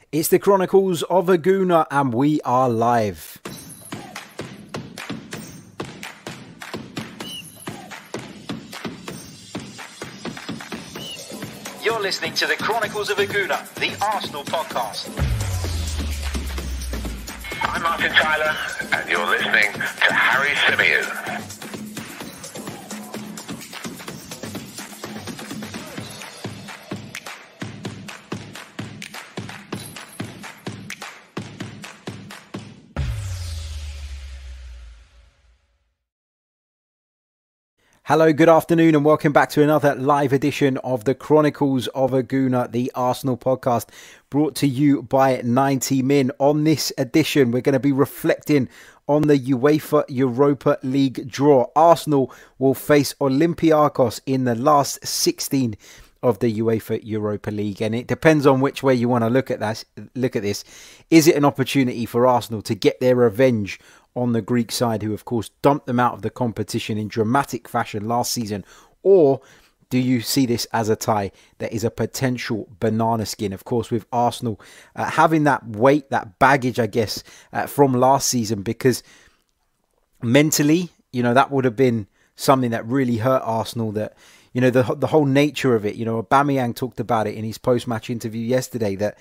It's the Chronicles of a Gooner and we are live. You're listening to the Chronicles of a Gooner, the Arsenal podcast. I'm Martin Tyler and you're listening to Harry Symeou. Hello, good afternoon and welcome back to another live edition of the Chronicles of a Gooner, the Arsenal podcast, brought to you by 90 Min. On this edition, we're going to be reflecting on the UEFA Europa League draw. Arsenal will face Olympiacos in the last 16 of the UEFA Europa League, and it depends on which way you want to look at this. Is it an opportunity for Arsenal to get their revenge on the Greek side, who of course dumped them out of the competition in dramatic fashion last season? Or do you see this as a tie that is a potential banana skin? Of course, with Arsenal having that weight, that baggage, I guess, from last season, because mentally, that would have been something that really hurt Arsenal. That, the whole nature of it, Aubameyang talked about it in his post-match interview yesterday, that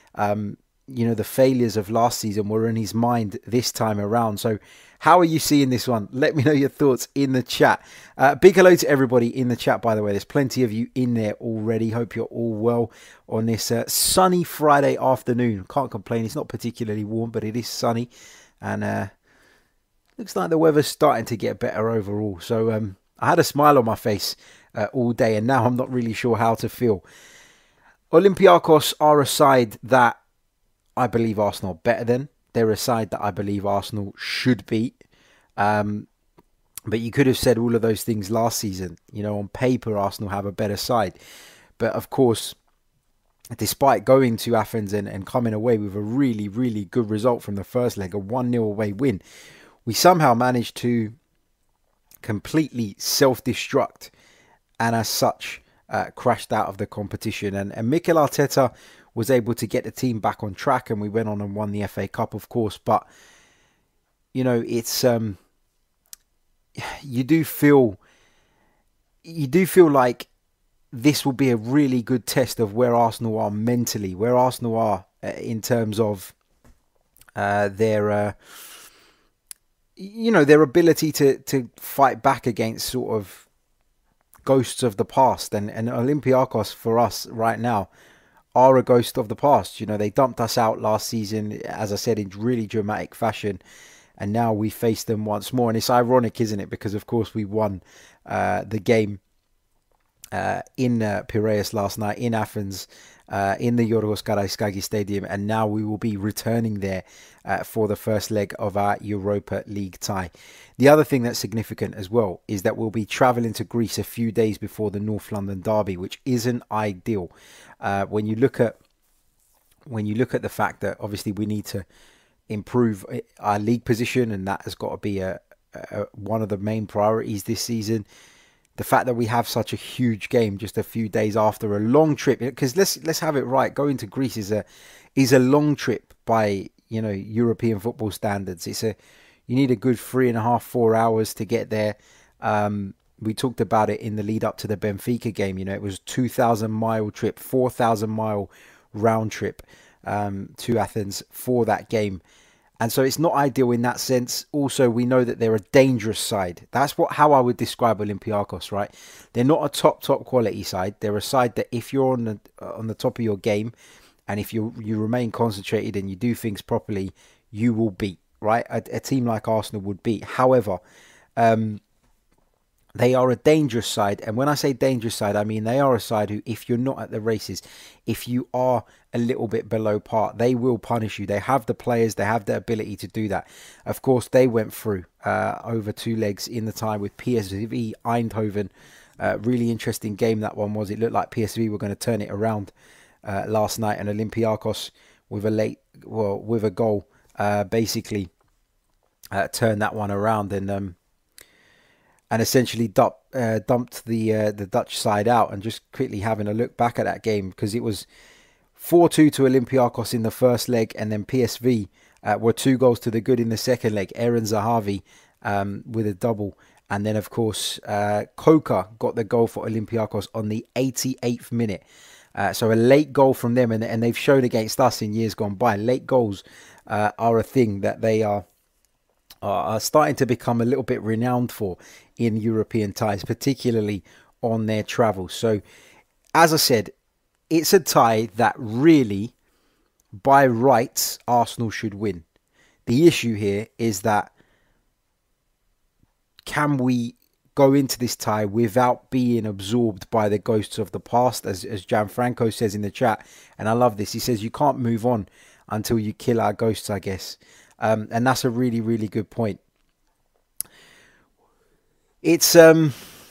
the failures of last season were in his mind this time around. So how are you seeing this one? Let me know your thoughts in the chat. Big hello to everybody in the chat, by the way. There's plenty of you in there already. Hope you're all well on this sunny Friday afternoon. Can't complain. It's not particularly warm, but it is sunny. And looks like the weather's starting to get better overall. So I had a smile on my face all day, and now I'm not really sure how to feel. Olympiacos are a side that I believe Arsenal are better than. They're a side that I believe Arsenal should beat. But you could have said all of those things last season. On paper, Arsenal have a better side. But of course, despite going to Athens and coming away with a really, really good result from the first leg, a 1-0 away win, we somehow managed to completely self-destruct and as such crashed out of the competition. And Mikel Arteta was able to get the team back on track, and we went on and won the FA Cup, of course. But it's you do feel like this will be a really good test of where Arsenal are mentally, where Arsenal are in terms of their ability to fight back against sort of ghosts of the past. And Olympiacos for us right now are a ghost of the past. They dumped us out last season, as I said, in really dramatic fashion, and now we face them once more. And it's ironic, isn't it? Because of course we won the game in Piraeus last night, in Athens, in the Giorgos Karaiskakis Stadium, and now we will be returning there for the first leg of our Europa League tie. The other thing that's significant as well is that we'll be travelling to Greece a few days before the North London derby, which isn't ideal. When you look at the fact that obviously we need to improve our league position, and that has got to be one of the main priorities this season. The fact that we have such a huge game just a few days after a long trip, because let's have it right. Going to Greece is a long trip by European football standards. You need a good 3.5-4 hours to get there. We talked about it in the lead up to the Benfica game. It was a 2,000-mile trip, 4,000-mile round trip to Athens for that game. And so it's not ideal in that sense. Also, we know that they're a dangerous side. That's how I would describe Olympiacos, right? They're not a top quality side. They're a side that if you're on the top of your game, and if you remain concentrated and you do things properly, you will beat, right? A team like Arsenal would beat. However, they are a dangerous side. And when I say dangerous side, I mean they are a side who, if you're not at the races, if you are a little bit below par, they will punish you. They have the players, they have the ability to do that. Of course, they went through over 2 legs in the tie with PSV Eindhoven. Really interesting game that one was. It looked like PSV were going to turn it around last night, and Olympiacos with a goal basically turned that one around and essentially dumped the Dutch side out. And just quickly having a look back at that game, because it was 4-2 to Olympiacos in the first leg, and then PSV were 2 goals to the good in the second leg. Aaron Zahavi with a double. And then, of course, Coca got the goal for Olympiacos on the 88th minute. So a late goal from them, and they've shown against us in years gone by. Late goals are a thing that they are starting to become a little bit renowned for in European ties, particularly on their travels. So, as I said, it's a tie that really, by rights, Arsenal should win. The issue here is that can we go into this tie without being absorbed by the ghosts of the past, as Gianfranco says in the chat, and I love this. He says, you can't move on until you kill our ghosts, I guess. And that's a really, really good point. It's a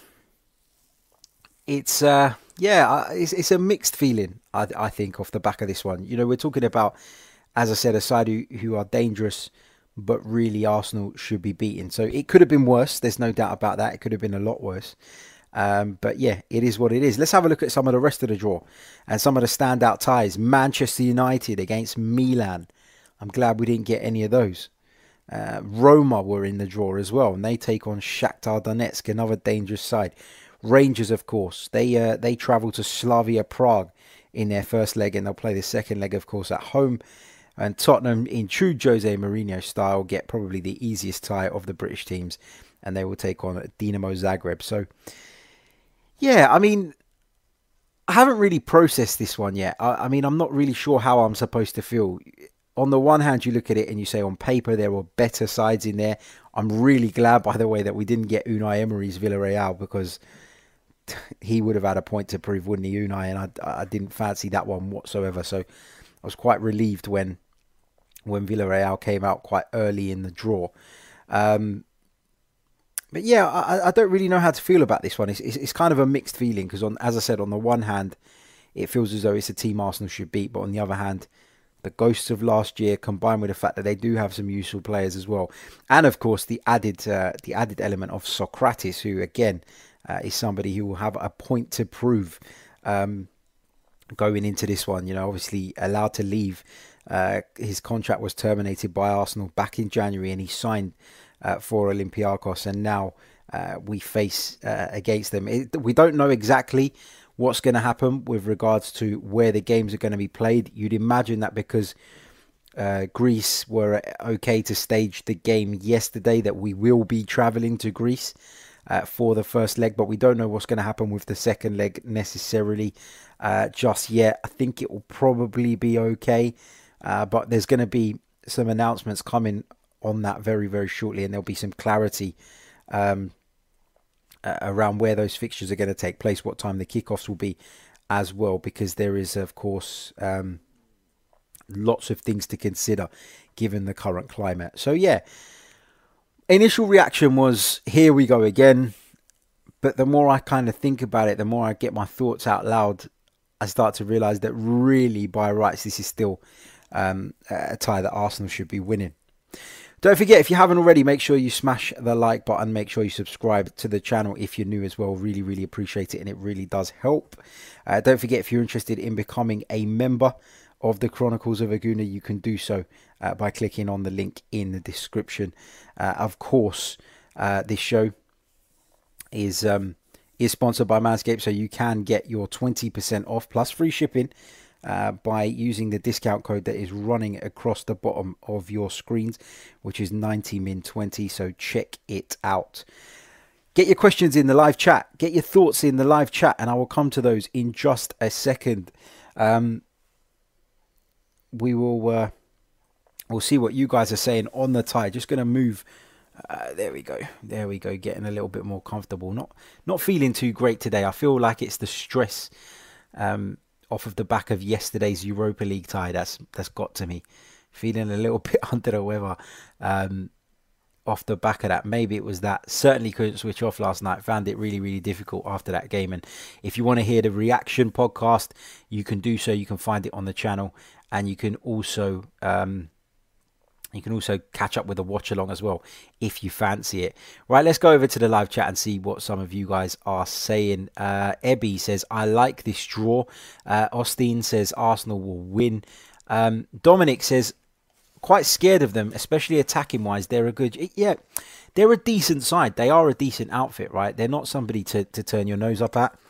mixed feeling, I think, off the back of this one. You know, we're talking about, as I said, a side who are dangerous, but really Arsenal should be beaten. So it could have been worse. There's no doubt about that. It could have been a lot worse. But yeah, it is what it is. Let's have a look at some of the rest of the draw and some of the standout ties. Manchester United against Milan. I'm glad we didn't get any of those. Roma were in the draw as well, and they take on Shakhtar Donetsk, another dangerous side. Rangers, of course, they travel to Slavia Prague in their first leg, and they'll play the second leg, of course, at home. And Tottenham, in true Jose Mourinho style, get probably the easiest tie of the British teams, and they will take on Dinamo Zagreb. So, yeah, I mean, I haven't really processed this one yet. I mean, I'm not really sure how I'm supposed to feel. On the one hand, you look at it and you say, on paper, there were better sides in there. I'm really glad, by the way, that we didn't get Unai Emery's Villarreal, because he would have had a point to prove, wouldn't he, Unai? And I didn't fancy that one whatsoever. So I was quite relieved when Villarreal came out quite early in the draw. But yeah, I don't really know how to feel about this one. It's kind of a mixed feeling, because, as I said, on the one hand, it feels as though it's a team Arsenal should beat. But on the other hand, the ghosts of last year, combined with the fact that they do have some useful players as well, and of course the added element of Socrates, who again is somebody who will have a point to prove going into this one. You know, obviously allowed to leave. His contract was terminated by Arsenal back in January, and he signed for Olympiacos, and now we face against them. We don't know exactly what's going to happen with regards to where the games are going to be played. You'd imagine that because Greece were okay to stage the game yesterday, that we will be travelling to Greece for the first leg, but we don't know what's going to happen with the second leg necessarily just yet. I think it will probably be okay, but there's going to be some announcements coming on that very, very shortly, and there'll be some clarity around where those fixtures are going to take place, what time the kickoffs will be as well, because there is, of course, lots of things to consider given the current climate. So yeah, initial reaction was, here we go again. But the more I kind of think about it, the more I get my thoughts out loud, I start to realise that really, by rights, this is still a tie that Arsenal should be winning. Don't forget, if you haven't already, make sure you smash the like button. Make sure you subscribe to the channel if you're new as well. Really, really appreciate it, and it really does help. Don't forget, if you're interested in becoming a member of the Chronicles of a Gooner, you can do so by clicking on the link in the description. Of course, this show is sponsored by Manscaped, so you can get your 20% off plus free shipping by using the discount code that is running across the bottom of your screens, which is 90min20. So check it out. Get your questions in the live chat. Get your thoughts in the live chat, and I will come to those in just a second. We'll see what you guys are saying on the tie. Just going to move. There we go. Getting a little bit more comfortable. Not feeling too great today. I feel like it's the stress off of the back of yesterday's Europa League tie that's got to me. Feeling a little bit under the weather off the back of that. Maybe it was that. Certainly couldn't switch off last night. Found it really, really difficult after that game. And if you want to hear the reaction podcast, you can do so. You can find it on the channel, and you can also You can also catch up with a watch along as well if you fancy it. Right, let's go over to the live chat and see what some of you guys are saying. Ebby says, I like this draw. Austin says, Arsenal will win. Dominic says, quite scared of them, especially attacking wise. They're a good, yeah, they're a decent side. They are a decent outfit, right? They're not somebody to turn your nose up at.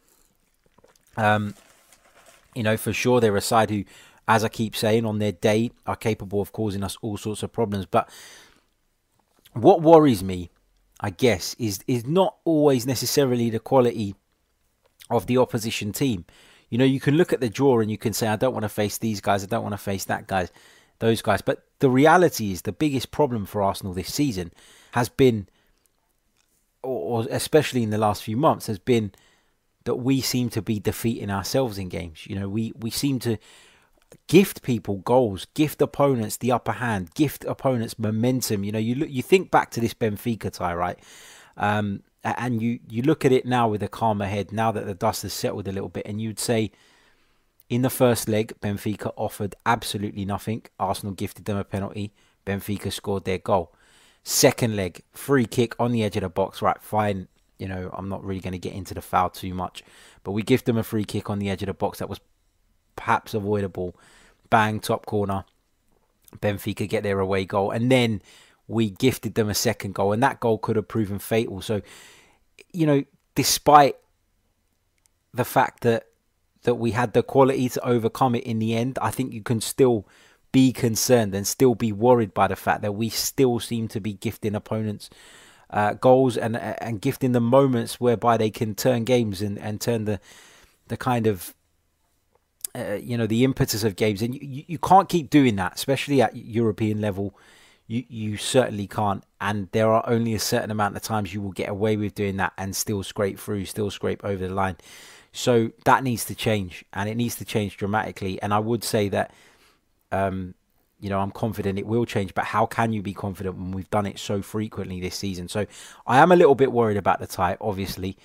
You know, for sure, they're a side who, as I keep saying, on their day are capable of causing us all sorts of problems. But what worries me, I guess, is not always necessarily the quality of the opposition team. You know, you can look at the draw and you can say, I don't want to face these guys, I don't want to face those guys. But the reality is the biggest problem for Arsenal this season has been, or especially in the last few months, has been that we seem to be defeating ourselves in games. You know, we seem to gift people goals, gift opponents the upper hand, gift opponents momentum. You know, you think back to this Benfica tie, right? And you look at it now with a calmer head, now that the dust has settled a little bit, and you'd say in the first leg, Benfica offered absolutely nothing. Arsenal gifted them a penalty. Benfica scored their goal. Second leg, free kick on the edge of the box. Right, fine. You know, I'm not really going to get into the foul too much, but we gift them a free kick on the edge of the box that was perhaps avoidable. Bang, top corner. Benfica get their away goal, and then we gifted them a second goal, and that goal could have proven fatal. So, you know, despite the fact that we had the quality to overcome it in the end, I think you can still be concerned and still be worried by the fact that we still seem to be gifting opponents goals and gifting them moments whereby they can turn games and turn the kind of you know, the impetus of games. And you can't keep doing that, especially at European level. You certainly can't, and there are only a certain amount of times you will get away with doing that and still scrape through, still scrape over the line. So that needs to change, and it needs to change dramatically. And I would say that you know, I'm confident it will change, but how can you be confident when we've done it so frequently this season? So I am a little bit worried about the tie, obviously.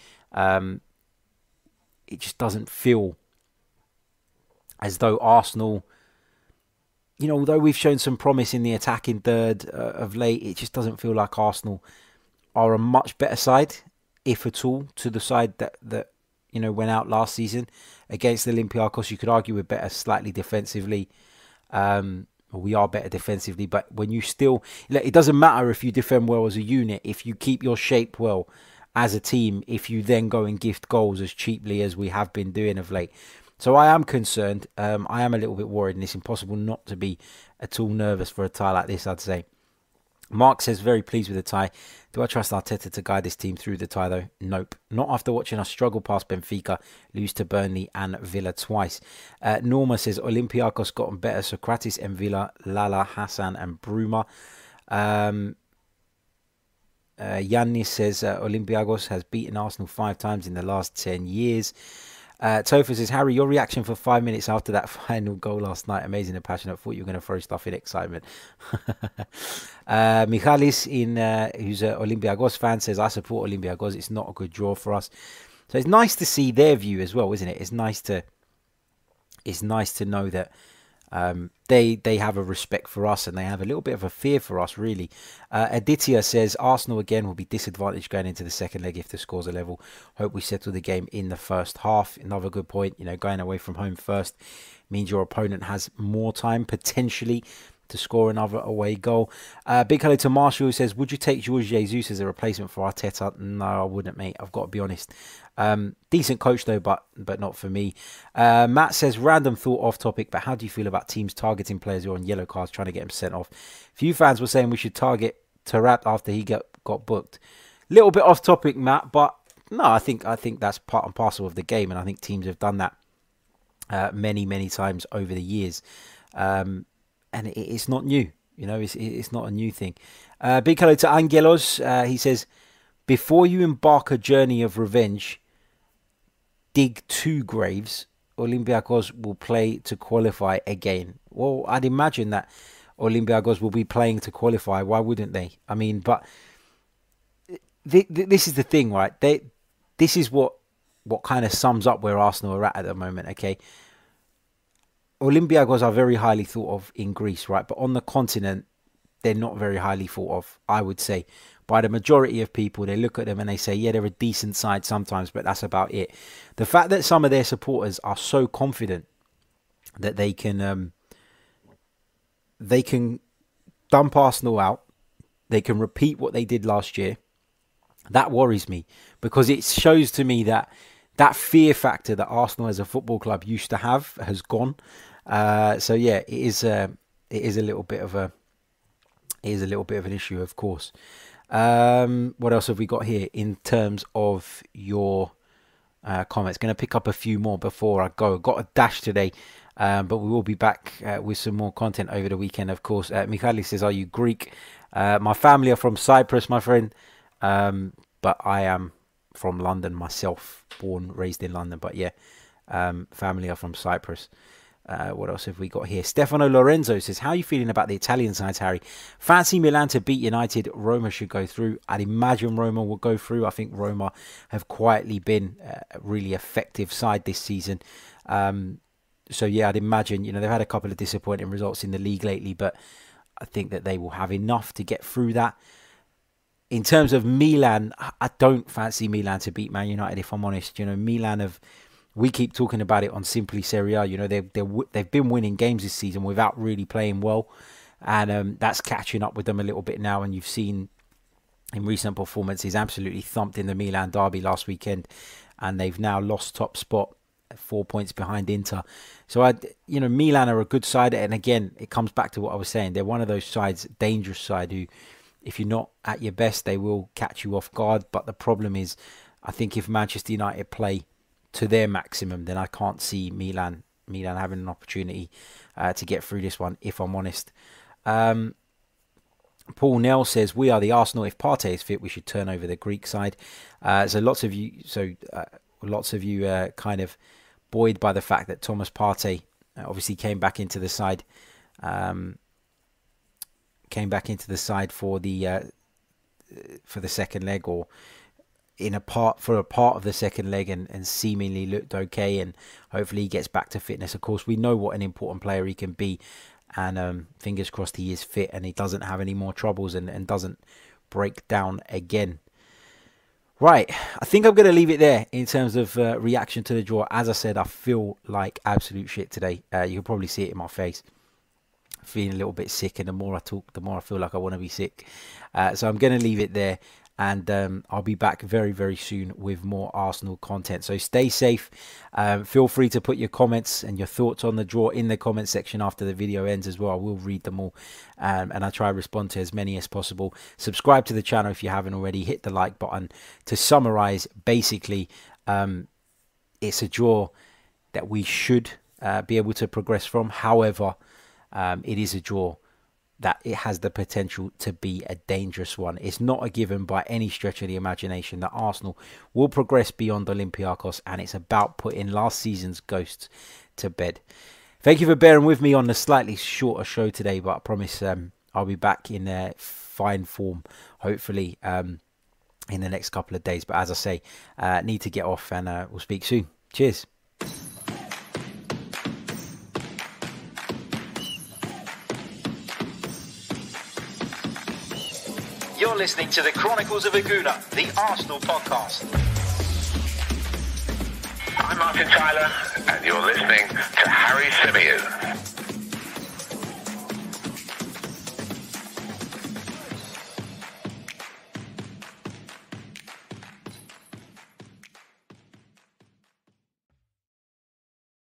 It just doesn't feel as though Arsenal, you know, although we've shown some promise in the attacking third of late, it just doesn't feel like Arsenal are a much better side, if at all, to the side that you know, went out last season against Olympiacos. You could argue we're better slightly defensively. We are better defensively, but when you still, it doesn't matter if you defend well as a unit, if you keep your shape well as a team, if you then go and gift goals as cheaply as we have been doing of late. So I am concerned. I am a little bit worried, and it's impossible not to be at all nervous for a tie like this, I'd say. Mark says, very pleased with the tie. Do I trust Arteta to guide this team through the tie, though? Nope. Not after watching us struggle past Benfica, lose to Burnley and Villa twice. Norma says, Olympiacos gotten better. Socrates, Villa, Lala, Hassan and Bruma. Yannis says, Olympiacos has beaten Arsenal 5 times in the last 10 years. Tofa says, Harry, your reaction for 5 minutes after that final goal last night, amazing and passionate. Thought you were going to throw stuff in excitement. Michalis, who's an Olympiacos fan, says, I support Olympiacos. It's not a good draw for us. So it's nice to see their view as well, isn't it? It's nice to know that they have a respect for us, and they have a little bit of a fear for us, really. Aditya says, Arsenal again will be disadvantaged going into the second leg if the scores are level. Hope we settle the game in the first half. Another good point. You know, going away from home first means your opponent has more time potentially to score another away goal. Big hello to Marshall, who says, would you take Jorge Jesus as a replacement for Arteta? No, I wouldn't, mate. I've got to be honest. Decent coach though, but not for me. Matt says, random thought off topic, but how do you feel about teams targeting players who are on yellow cards, trying to get them sent off? Few fans were saying we should target Taarabt after he got booked. Little bit off topic, Matt, but no, I think that's part and parcel of the game, and I think teams have done that many times over the years. And it's not new, you know, it's not a new thing. Big hello to Angelos. He says, before you embark a journey of revenge, dig 2 graves. Olympiacos will play to qualify again. Well, I'd imagine that Olympiacos will be playing to qualify. Why wouldn't they? I mean, but this is the thing, right? This is what kind of sums up where Arsenal are at the moment, okay? Olympiacos are very highly thought of in Greece, right? But on the continent, they're not very highly thought of, I would say. By the majority of people, they look at them and they say, yeah, they're a decent side sometimes, but that's about it. The fact that some of their supporters are so confident that they can dump Arsenal out, they can repeat what they did last year, that worries me, because it shows to me that fear factor that Arsenal as a football club used to have has gone. So yeah, it is a little bit of an issue, of course. What else have we got here in terms of your comments? Going to pick up a few more before I go. Got a dash today, but we will be back with some more content over the weekend, of course. Michaeli says, are you Greek? My family are from Cyprus, my friend, but I am from London myself, born, raised in London. But yeah, family are from Cyprus. What else have we got here? Stefano Lorenzo says, how are you feeling about the Italian sides, Harry? Fancy Milan to beat United. Roma should go through. I'd imagine Roma will go through. I think Roma have quietly been a really effective side this season. So yeah, I'd imagine, they've had a couple of disappointing results in the league lately, but I think that they will have enough to get through that. In terms of Milan, I don't fancy Milan to beat Man United, if I'm honest. Milan we keep talking about it on Simply Serie A. They've been winning games this season without really playing well, and that's catching up with them a little bit now. And you've seen in recent performances absolutely thumped in the Milan derby last weekend, and they've now lost top spot, 4 points behind Inter. So Milan are a good side, and again, it comes back to what I was saying. They're one of those sides, dangerous side, who, if you're not at your best, they will catch you off guard. But the problem is, I think if Manchester United play to their maximum, then I can't see Milan having an opportunity to get through this one, if I'm honest. Paul Nell says, we are the Arsenal. If Partey is fit, we should turn over the Greek side. So lots of you kind of buoyed by the fact that Thomas Partey obviously came back into the side. For the second leg, or for a part of the second leg, and seemingly looked okay, and hopefully he gets back to fitness. Of course, we know what an important player he can be, and fingers crossed he is fit and he doesn't have any more troubles and doesn't break down again. Right, I think I'm going to leave it there in terms of reaction to the draw. As I said, I feel like absolute shit today. You can probably see it in my face. Feeling a little bit sick, and the more I talk, the more I feel like I want to be sick. So I'm going to leave it there, and I'll be back very, very soon with more Arsenal content. So stay safe. Feel free to put your comments and your thoughts on the draw in the comment section after the video ends as well. I will read them all, and I try to respond to as many as possible. Subscribe to the channel if you haven't already. Hit the like button. To summarize, basically, it's a draw that we should be able to progress from. However, it is a draw that it has the potential to be a dangerous one. It's not a given by any stretch of the imagination that Arsenal will progress beyond Olympiacos, and it's about putting last season's ghosts to bed. Thank you for bearing with me on the slightly shorter show today, but I promise I'll be back in fine form, hopefully, in the next couple of days. But as I say, need to get off, and we'll speak soon. Cheers. You're listening to the Chronicles of Aguna, the Arsenal podcast. I'm Martin Tyler, and you're listening